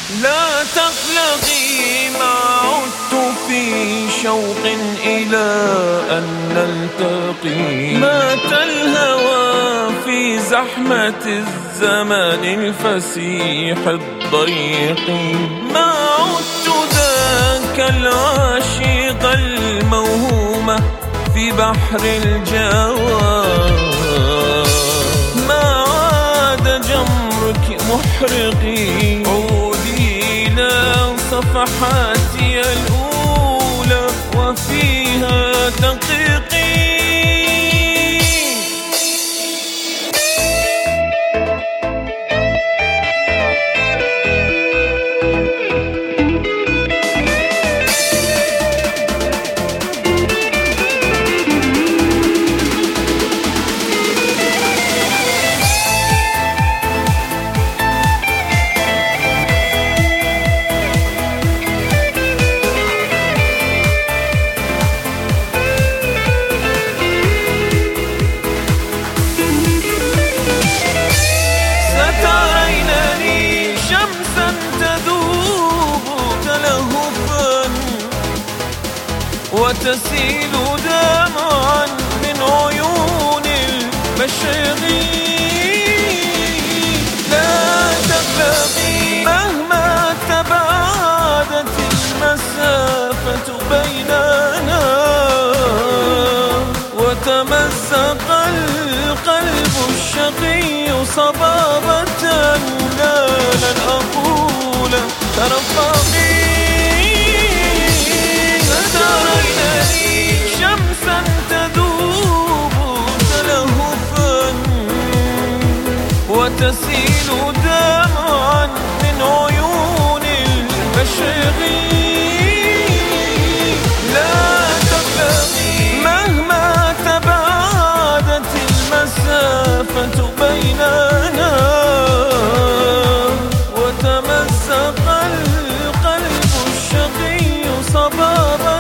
لا تقلقي، ما عدت في شوق إلى أن نلتقي. مات الهوى في زحمة الزمان الفسيح الضيق. ما عدت ذاك العاشق الموهوم في بحر الجوى. ما عاد جمرك محرقي، عودي إلى صفحاتي الأولى وفيها دقيقي. وتسيل دمعا من عيون المشرقين. لا تقلقي، مهما تباعدت المسافة بيننا وتمزق القلب الشقي صبابة، لا لن أقول ترفقي. شمسا تذوب تلهفا وتسيل دمعا من عيون المشرقين. لا تقلقي، مهما تباعدت المسافة بيننا وتمزق القلب الشقي صبابة،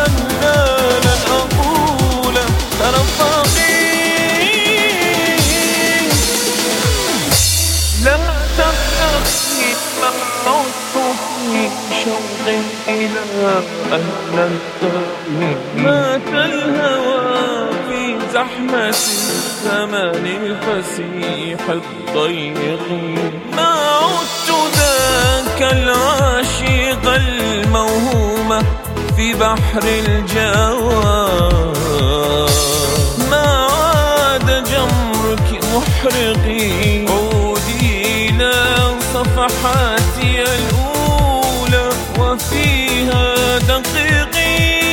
لا تقلقي، ما عدت في شوق إلى أن نلتقي. مات الهوى في زحمة الزمان الفسيح الضيق. ما عدت ذاك العاشق الموهوم في بحر الجوى. ما عاد جمرك محرقي، عودي إلى صفحاتي الأولى وفيها دقيقي.